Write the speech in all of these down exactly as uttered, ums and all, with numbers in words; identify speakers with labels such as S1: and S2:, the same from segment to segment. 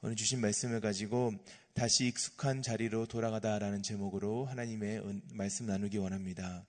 S1: 오늘 주신 말씀을 가지고 다시 익숙한 자리로 돌아가다라는 제목으로 하나님의 말씀 나누기 원합니다.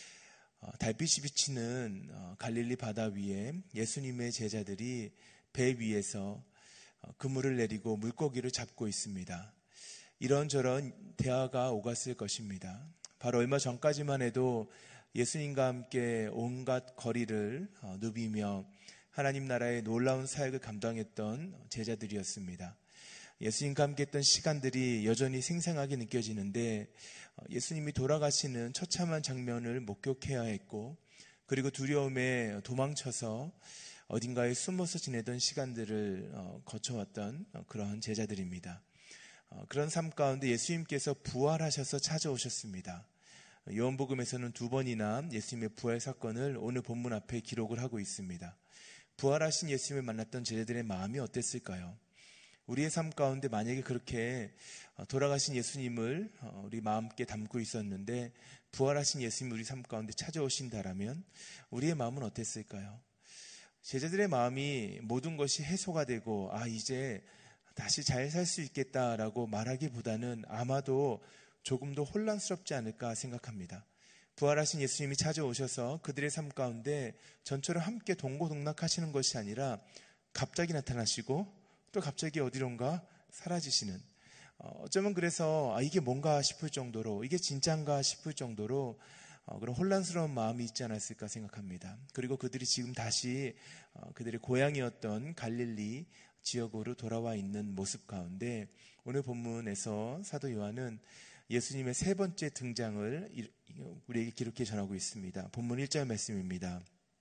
S1: 달빛이 비치는 갈릴리 바다 위에 예수님의 제자들이 배 위에서 그물을 내리고 물고기를 잡고 있습니다. 이런저런 대화가 오갔을 것입니다. 바로 얼마 전까지만 해도 예수님과 함께 온갖 거리를 누비며 하나님 나라의 놀라운 사역을 감당했던 제자들이었습니다. 예수님과 함께 했던 시간들이 여전히 생생하게 느껴지는데 예수님이 돌아가시는 처참한 장면을 목격해야 했고, 그리고 두려움에 도망쳐서 어딘가에 숨어서 지내던 시간들을 거쳐왔던 그러한 제자들입니다. 그런 삶 가운데 예수님께서 부활하셔서 찾아오셨습니다. 요한복음에서는 두 번이나 예수님의 부활 사건을 오늘 본문 앞에 기록을 하고 있습니다. 부활하신 예수님을 만났던 제자들의 마음이 어땠을까요? 우리의 삶 가운데 만약에 그렇게 돌아가신 예수님을 우리 마음께 담고 있었는데 부활하신 예수님이 우리 삶 가운데 찾아오신다라면 우리의 마음은 어땠을까요? 제자들의 마음이 모든 것이 해소가 되고 아 이제 다시 잘 살 수 있겠다라고 말하기보다는 아마도 조금 더 혼란스럽지 않을까 생각합니다. 부활하신 예수님이 찾아오셔서 그들의 삶 가운데 전처럼 함께 동고동락하시는 것이 아니라 갑자기 나타나시고 또 갑자기 어디론가 사라지시는, 어쩌면 그래서 아, 이게 뭔가 싶을 정도로, 이게 진짠가 싶을 정도로 어, 그런 혼란스러운 마음이 있지 않았을까 생각합니다. 그리고 그들이 지금 다시 어, 그들의 고향이었던 갈릴리 지역으로 돌아와 있는 모습 가운데 오늘 본문에서 사도 요한은 예수님의 세 번째 등장을 우리에게 기록해 전하고 있습니다. 본문 일 절 말씀입니다.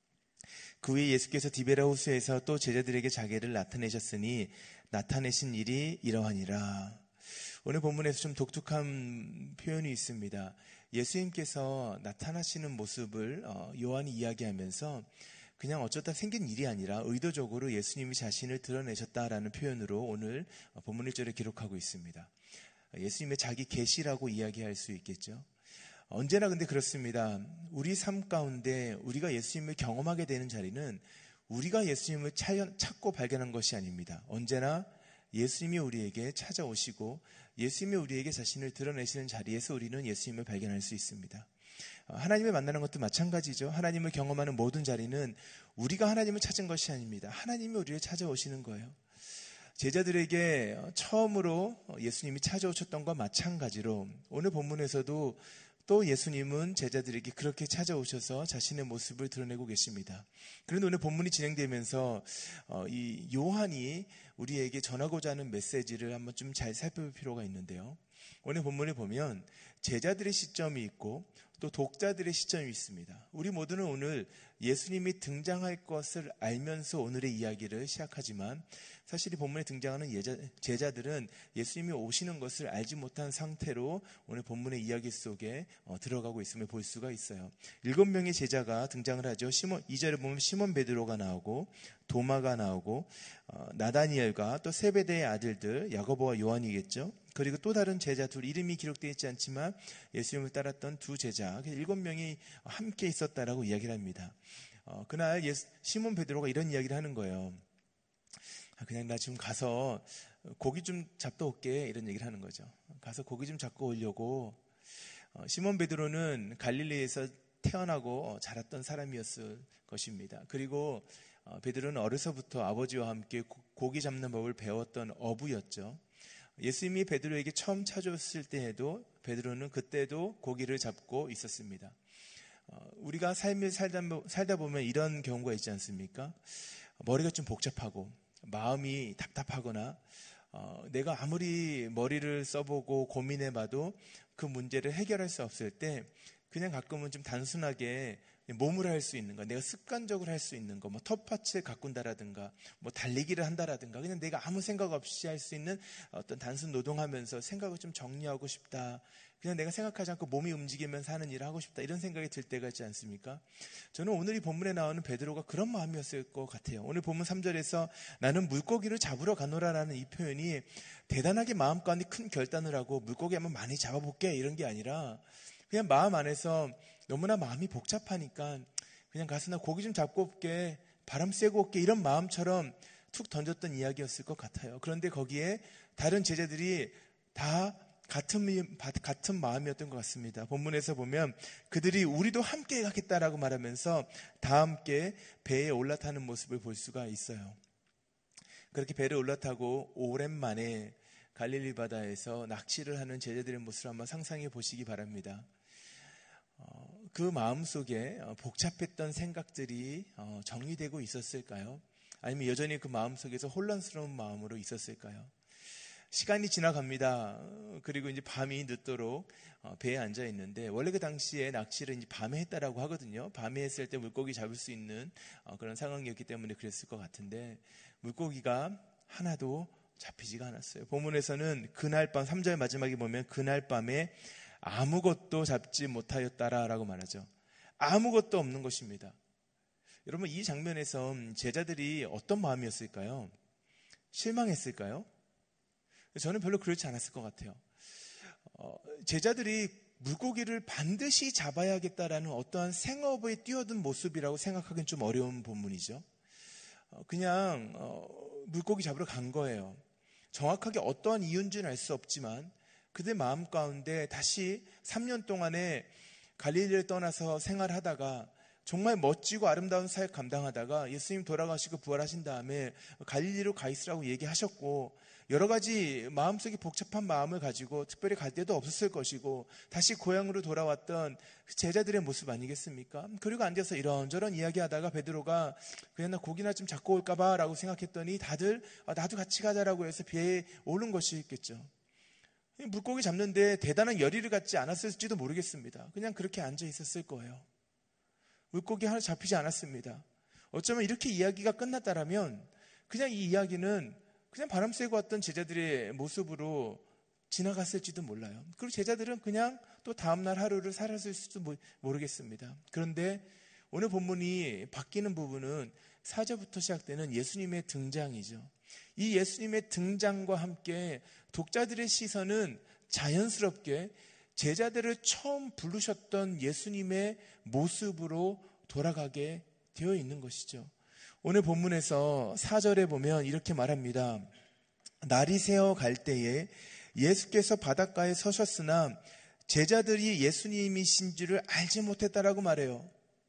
S1: 그 후에 예수께서 디베라 호수에서 또 제자들에게 자기를 나타내셨으니 나타내신 일이 이러하니라. 오늘 본문에서 좀 독특한 표현이 있습니다. 예수님께서 나타나시는 모습을 요한이 이야기하면서 그냥 어쩌다 생긴 일이 아니라 의도적으로 예수님이 자신을 드러내셨다라는 표현으로 오늘 본문 일 절에 기록하고 있습니다. 예수님의 자기 계시라고 이야기할 수 있겠죠. 언제나 근데 그렇습니다. 우리 삶 가운데 우리가 예수님을 경험하게 되는 자리는 우리가 예수님을 찾고 발견한 것이 아닙니다. 언제나 예수님이 우리에게 찾아오시고 예수님이 우리에게 자신을 드러내시는 자리에서 우리는 예수님을 발견할 수 있습니다. 하나님을 만나는 것도 마찬가지죠. 하나님을 경험하는 모든 자리는 우리가 하나님을 찾은 것이 아닙니다. 하나님이 우리를 찾아오시는 거예요. 제자들에게 처음으로 예수님이 찾아오셨던 것과 마찬가지로 오늘 본문에서도 또 예수님은 제자들에게 그렇게 찾아오셔서 자신의 모습을 드러내고 계십니다. 그런데 오늘 본문이 진행되면서 이 요한이 우리에게 전하고자 하는 메시지를 한번 좀 잘 살펴볼 필요가 있는데요. 오늘 본문을 보면 제자들의 시점이 있고 또 독자들의 시점이 있습니다. 우리 모두는 오늘 예수님이 등장할 것을 알면서 오늘의 이야기를 시작하지만 사실 이 본문에 등장하는 예자, 제자들은 예수님이 오시는 것을 알지 못한 상태로 오늘 본문의 이야기 속에 어, 들어가고 있음을 볼 수가 있어요. 일곱 명의 제자가 등장을 하죠. 시몬, 이 절에 보면 시몬 베드로가 나오고 도마가 나오고 어, 나다니엘과 또 세베대의 아들들 야고보와 요한이겠죠. 그리고 또 다른 제자 둘, 이름이 기록되어 있지 않지만 예수님을 따랐던 두 제자, 일곱 명이 함께 있었다라고 이야기를 합니다. 어, 그날 예수, 시몬 베드로가 이런 이야기를 하는 거예요. 그냥 나 지금 가서 고기 좀 잡다 올게, 이런 얘기를 하는 거죠. 가서 고기 좀 잡고 오려고. 어, 시몬 베드로는 갈릴리에서 태어나고 자랐던 사람이었을 것입니다. 그리고 어, 베드로는 어려서부터 아버지와 함께 고, 고기 잡는 법을 배웠던 어부였죠. 예수님이 베드로에게 처음 찾아왔을 때에도 베드로는 그때도 고기를 잡고 있었습니다. 어, 우리가 삶을 살다, 살다 보면 이런 경우가 있지 않습니까? 머리가 좀 복잡하고 마음이 답답하거나 어, 내가 아무리 머리를 써보고 고민해봐도 그 문제를 해결할 수 없을 때 그냥 가끔은 좀 단순하게 몸으로 할 수 있는 거, 내가 습관적으로 할 수 있는 거, 뭐 텃밭을 가꾼다라든가 뭐 달리기를 한다라든가 그냥 내가 아무 생각 없이 할 수 있는 어떤 단순 노동하면서 생각을 좀 정리하고 싶다, 그냥 내가 생각하지 않고 몸이 움직이면서 하는 일을 하고 싶다, 이런 생각이 들 때가 있지 않습니까? 저는 오늘 이 본문에 나오는 베드로가 그런 마음이었을 것 같아요. 오늘 본문 삼 절에서 나는 물고기를 잡으러 가노라라는 이 표현이 대단하게 마음 가운데 큰 결단을 하고 물고기 한번 많이 잡아볼게 이런 게 아니라 그냥 마음 안에서 너무나 마음이 복잡하니까 그냥 가서 나 고기 좀 잡고 올게, 바람 쐬고 올게, 이런 마음처럼 툭 던졌던 이야기였을 것 같아요. 그런데 거기에 다른 제자들이 다 같은, 같은 마음이었던 것 같습니다. 본문에서 보면 그들이 우리도 함께 가겠다라고 말하면서 다 함께 배에 올라타는 모습을 볼 수가 있어요. 그렇게 배를 올라타고 오랜만에 갈릴리 바다에서 낚시를 하는 제자들의 모습을 한번 상상해 보시기 바랍니다. 어, 그 마음속에 복잡했던 생각들이 어, 정리되고 있었을까요? 아니면 여전히 그 마음속에서 혼란스러운 마음으로 있었을까요? 시간이 지나갑니다. 그리고 이제 밤이 늦도록 배에 앉아 있는데, 원래 그 당시에 낚시를 이제 밤에 했다라고 하거든요. 밤에 했을 때 물고기 잡을 수 있는 그런 상황이었기 때문에 그랬을 것 같은데, 물고기가 하나도 잡히지가 않았어요. 본문에서는 그날 밤, 삼 절 마지막에 보면 그날 밤에 아무것도 잡지 못하였다라고 말하죠. 아무것도 없는 것입니다. 여러분, 이 장면에서 제자들이 어떤 마음이었을까요? 실망했을까요? 저는 별로 그렇지 않았을 것 같아요. 어, 제자들이 물고기를 반드시 잡아야겠다라는 어떠한 생업에 뛰어든 모습이라고 생각하기는 좀 어려운 본문이죠. 어, 그냥 어, 물고기 잡으러 간 거예요. 정확하게 어떠한 이유인지는 알 수 없지만 그들 마음 가운데 다시 삼 년 동안에 갈릴리를 떠나서 생활하다가 정말 멋지고 아름다운 사역 감당하다가 예수님 돌아가시고 부활하신 다음에 갈릴리로 가 있으라고 얘기하셨고, 여러 가지 마음속에 복잡한 마음을 가지고 특별히 갈 데도 없었을 것이고 다시 고향으로 돌아왔던 제자들의 모습 아니겠습니까? 그리고 앉아서 이런저런 이야기하다가 베드로가 그냥 나 고기나 좀 잡고 올까 봐 라고 생각했더니 다들 아, 나도 같이 가자라고 해서 배에 오른 것이겠죠. 물고기 잡는데 대단한 열의를 갖지 않았을지도 모르겠습니다. 그냥 그렇게 앉아 있었을 거예요. 물고기 하나 잡히지 않았습니다. 어쩌면 이렇게 이야기가 끝났다라면 그냥 이 이야기는 그냥 바람 쐬고 왔던 제자들의 모습으로 지나갔을지도 몰라요. 그리고 제자들은 그냥 또 다음날 하루를 살았을지도 모르겠습니다. 그런데 오늘 본문이 바뀌는 부분은 사 절부터 시작되는 예수님의 등장이죠. 이 예수님의 등장과 함께 독자들의 시선은 자연스럽게 제자들을 처음 부르셨던 예수님의 모습으로 돌아가게 되어 있는 것이죠. 오늘 본문에서 사 절에 보면 이렇게 말합니다. 날이 새어 갈 때에 예수께서 바닷가에 서셨으나 제자들이 예수님이신 줄을 알지 못했다라고 말해요.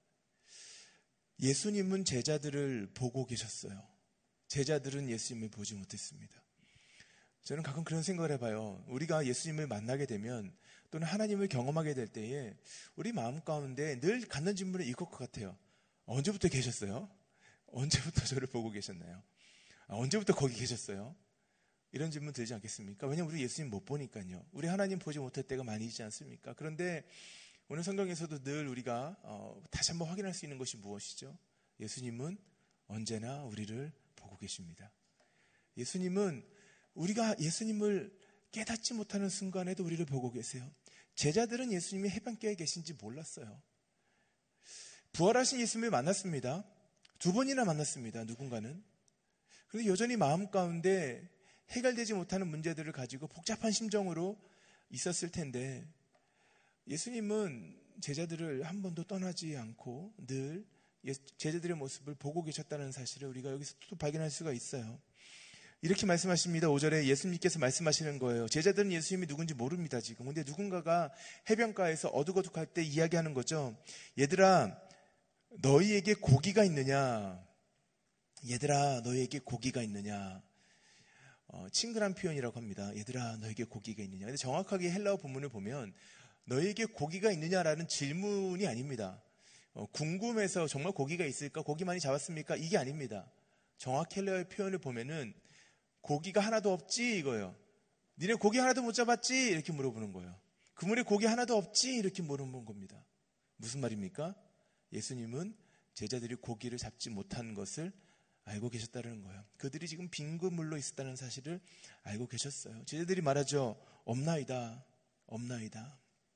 S1: 예수님은 제자들을 보고 계셨어요. 제자들은 예수님을 보지 못했습니다. 저는 가끔 그런 생각을 해봐요. 우리가 예수님을 만나게 되면 또는 하나님을 경험하게 될 때에 우리 마음 가운데 늘 갖는 질문이 이것 같아요. 언제부터 계셨어요? 언제부터 저를 보고 계셨나요? 아, 언제부터 거기 계셨어요? 이런 질문 들지 않겠습니까? 왜냐하면 우리 예수님 못 보니까요. 우리 하나님 보지 못할 때가 많이 있지 않습니까? 그런데 오늘 성경에서도 늘 우리가 어, 다시 한번 확인할 수 있는 것이 무엇이죠? 예수님은 언제나 우리를 보고 계십니다. 예수님은 우리가 예수님을 깨닫지 못하는 순간에도 우리를 보고 계세요. 제자들은 예수님이 해변가에 계신지 몰랐어요. 부활하신 예수님을 만났습니다. 두 번이나 만났습니다. 누군가는. 그런데 여전히 마음 가운데 해결되지 못하는 문제들을 가지고 복잡한 심정으로 있었을 텐데, 예수님은 제자들을 한 번도 떠나지 않고 늘 제자들의 모습을 보고 계셨다는 사실을 우리가 여기서 또 발견할 수가 있어요. 이렇게 말씀하십니다. 오 절에 예수님께서 말씀하시는 거예요. 제자들은 예수님이 누군지 모릅니다, 지금. 근데 누군가가 해변가에서 어둑어둑할 때 이야기하는 거죠. 얘들아, 너희에게 고기가 있느냐? 얘들아, 너희에게 고기가 있느냐? 어, 친근한 표현이라고 합니다. 얘들아, 너희에게 고기가 있느냐? 근데 정확하게 헬라어 본문을 보면 너희에게 고기가 있느냐라는 질문이 아닙니다. 어, 궁금해서 정말 고기가 있을까? 고기 많이 잡았습니까? 이게 아닙니다. 정확히 헬라어의 표현을 보면은 고기가 하나도 없지 이거예요. 니네 고기 하나도 못 잡았지? 이렇게 물어보는 거예요. 그물에 고기 하나도 없지? 이렇게 물어보는 겁니다. 무슨 말입니까? 예수님은 제자들이 고기를 잡지 못한 것을 알고 계셨다는 거예요. 그들이 지금 빈 그물로 있었다는 사실을 알고 계셨어요. 제자들이 말하죠. 없나이다. 없나이다.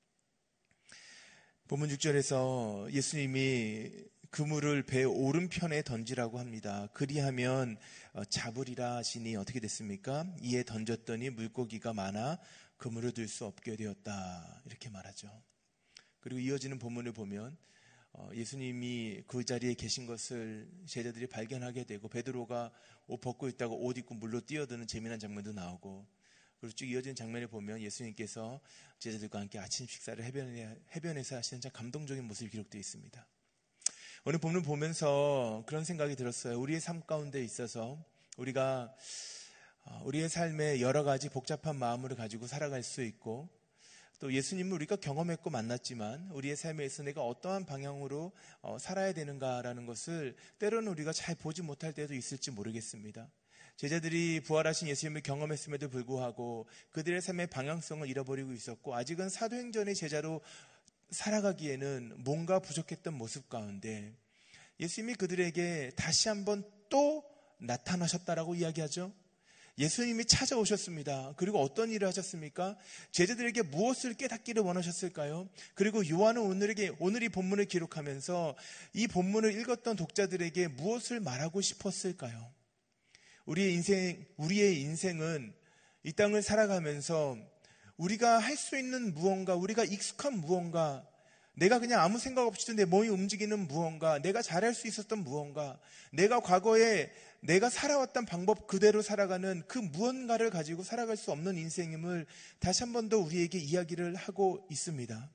S1: 본문 육 절에서 예수님이 그물을 배 오른편에 던지라고 합니다. 그리하면 잡으리라 하시니 어떻게 됐습니까? 이에 던졌더니 물고기가 많아 그물을 들 수 없게 되었다. 이렇게 말하죠. 그리고 이어지는 본문을 보면 예수님이 그 자리에 계신 것을 제자들이 발견하게 되고 베드로가 옷 벗고 있다가 옷 입고 물로 뛰어드는 재미난 장면도 나오고, 그리고 쭉 이어진 장면을 보면 예수님께서 제자들과 함께 아침 식사를 해변에, 해변에서 하시는 참 감동적인 모습이 기록되어 있습니다. 오늘 본문 보면서 그런 생각이 들었어요. 우리의 삶 가운데 있어서 우리가 우리의 삶에 여러 가지 복잡한 마음을 가지고 살아갈 수 있고, 또 예수님을 우리가 경험했고 만났지만 우리의 삶에서 내가 어떠한 방향으로 살아야 되는가라는 것을 때로는 우리가 잘 보지 못할 때도 있을지 모르겠습니다. 제자들이 부활하신 예수님을 경험했음에도 불구하고 그들의 삶의 방향성을 잃어버리고 있었고, 아직은 사도행전의 제자로 살아가기에는 뭔가 부족했던 모습 가운데 예수님이 그들에게 다시 한번 또 나타나셨다라고 이야기하죠. 예수님이 찾아오셨습니다. 그리고 어떤 일을 하셨습니까? 제자들에게 무엇을 깨닫기를 원하셨을까요? 그리고 요한은 오늘에게, 오늘 이 본문을 기록하면서 이 본문을 읽었던 독자들에게 무엇을 말하고 싶었을까요? 우리의 인생, 우리의 인생은 이 땅을 살아가면서 우리가 할 수 있는 무언가, 우리가 익숙한 무언가, 내가 그냥 아무 생각 없이도 내 몸이 움직이는 무언가, 내가 잘할 수 있었던 무언가, 내가 과거에 내가 살아왔던 방법 그대로 살아가는 그 무언가를 가지고 살아갈 수 없는 인생임을 다시 한 번 더 우리에게 이야기를 하고 있습니다.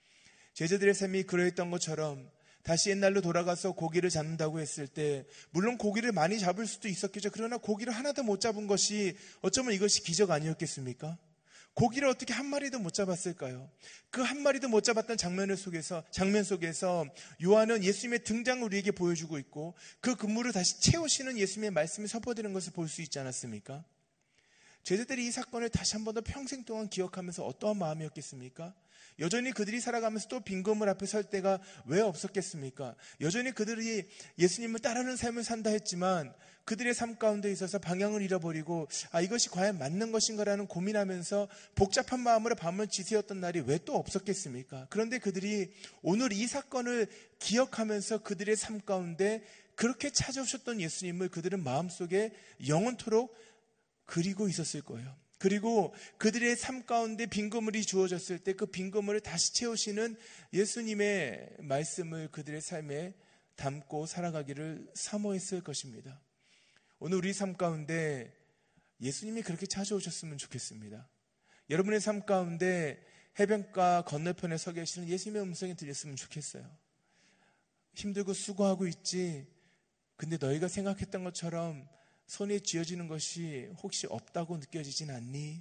S1: 제자들의 삶이 그러했던 것처럼 다시 옛날로 돌아가서 고기를 잡는다고 했을 때, 물론 고기를 많이 잡을 수도 있었겠죠. 그러나 고기를 하나도 못 잡은 것이 어쩌면 이것이 기적 아니었겠습니까? 고기를 어떻게 한 마리도 못 잡았을까요? 그 한 마리도 못 잡았던 장면 속에서, 장면 속에서 요한은 예수님의 등장을 우리에게 보여주고 있고, 그 그물을 다시 채우시는 예수님의 말씀이 선포되는 것을 볼 수 있지 않았습니까? 제자들이 이 사건을 다시 한 번 더 평생 동안 기억하면서 어떠한 마음이었겠습니까? 여전히 그들이 살아가면서 또 빈 그물 앞에 설 때가 왜 없었겠습니까? 여전히 그들이 예수님을 따르는 삶을 산다 했지만 그들의 삶 가운데 있어서 방향을 잃어버리고, 아, 이것이 과연 맞는 것인가라는 고민하면서 복잡한 마음으로 밤을 지새웠던 날이 왜 또 없었겠습니까? 그런데 그들이 오늘 이 사건을 기억하면서 그들의 삶 가운데 그렇게 찾아오셨던 예수님을 그들은 마음속에 영원토록 그리고 있었을 거예요. 그리고 그들의 삶 가운데 빈 그물이 주어졌을 때 그 빈 그물을 다시 채우시는 예수님의 말씀을 그들의 삶에 담고 살아가기를 사모했을 것입니다. 오늘 우리 삶 가운데 예수님이 그렇게 찾아오셨으면 좋겠습니다. 여러분의 삶 가운데 해변가 건너편에 서 계시는 예수님의 음성이 들렸으면 좋겠어요. 힘들고 수고하고 있지, 근데 너희가 생각했던 것처럼 손에 쥐어지는 것이 혹시 없다고 느껴지진 않니?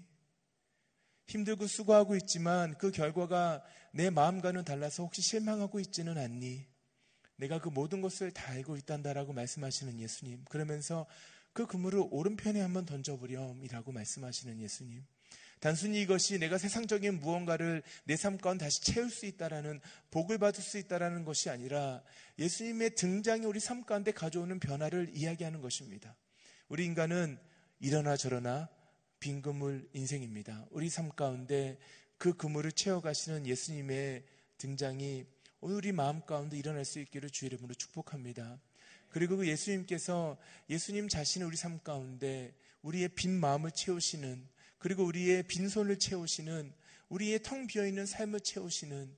S1: 힘들고 수고하고 있지만 그 결과가 내 마음과는 달라서 혹시 실망하고 있지는 않니? 내가 그 모든 것을 다 알고 있단다라고 말씀하시는 예수님. 그러면서 그 그물을 오른편에 한번 던져보렴이라고 말씀하시는 예수님. 단순히 이것이 내가 세상적인 무언가를 내 삶 가운데 다시 채울 수 있다라는, 복을 받을 수 있다라는 것이 아니라 예수님의 등장이 우리 삶 가운데 가져오는 변화를 이야기하는 것입니다. 우리 인간은 이러나 저러나 빈 그물 인생입니다. 우리 삶 가운데 그 그물을 채워가시는 예수님의 등장이 오늘 우리 마음 가운데 일어날 수 있기를 주의 이름으로 축복합니다. 그리고 그 예수님께서 예수님 자신을 우리 삶 가운데 우리의 빈 마음을 채우시는, 그리고 우리의 빈손을 채우시는, 우리의 텅 비어있는 삶을 채우시는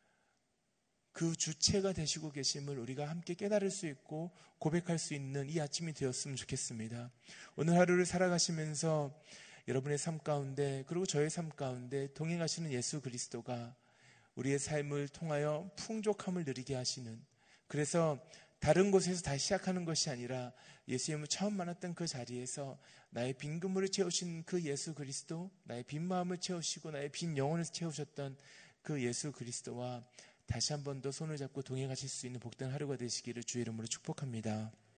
S1: 그 주체가 되시고 계심을 우리가 함께 깨달을 수 있고 고백할 수 있는 이 아침이 되었으면 좋겠습니다. 오늘 하루를 살아가시면서 여러분의 삶 가운데, 그리고 저의 삶 가운데 동행하시는 예수 그리스도가 우리의 삶을 통하여 풍족함을 누리게 하시는, 그래서 다른 곳에서 다시 시작하는 것이 아니라 예수님을 처음 만났던 그 자리에서 나의 빈 그물을 채우신 그 예수 그리스도, 나의 빈 마음을 채우시고 나의 빈 영혼을 채우셨던 그 예수 그리스도와 다시 한 번 더 손을 잡고 동행하실 수 있는 복된 하루가 되시기를 주의 이름으로 축복합니다.